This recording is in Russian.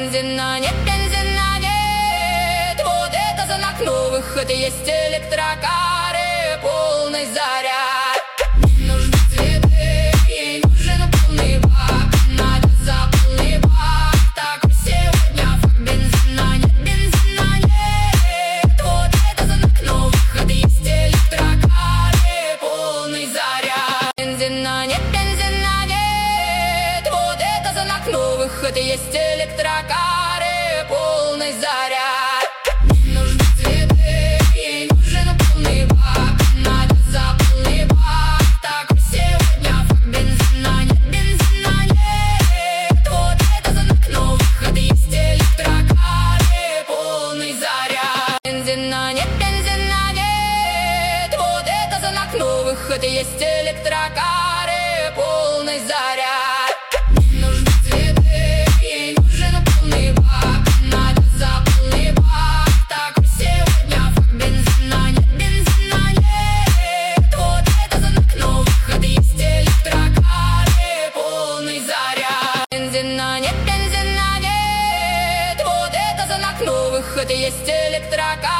бензина нет. Вот это знак новых, это есть электрокары, полный заряд. Не нужны цветы, ей нужен полный бак. Надо за полный бак, так сегодня факт. Бензина нет. Вот это знак новых, это есть электрокары, полный заряд. Бензина нет. Вот это знак новых, это есть электрокары, полный заряд. Не нужны цветы, ей нужен полный бак. Надо за полный бак, так сегодня факт. Бензина нет. Вот это знак новых, это есть электрокары, полный заряд. Бензина нет. Вот это знак новых, это есть электрокары, полный заряд. Не нужны цветы, ей нужен полный бак. Надо за полный бак, так сегодня факт. Бензина нет. Вот это знак новых, это есть электрокары, полный заряд. Бензина нет. Вот это знак новых, это есть электрокары.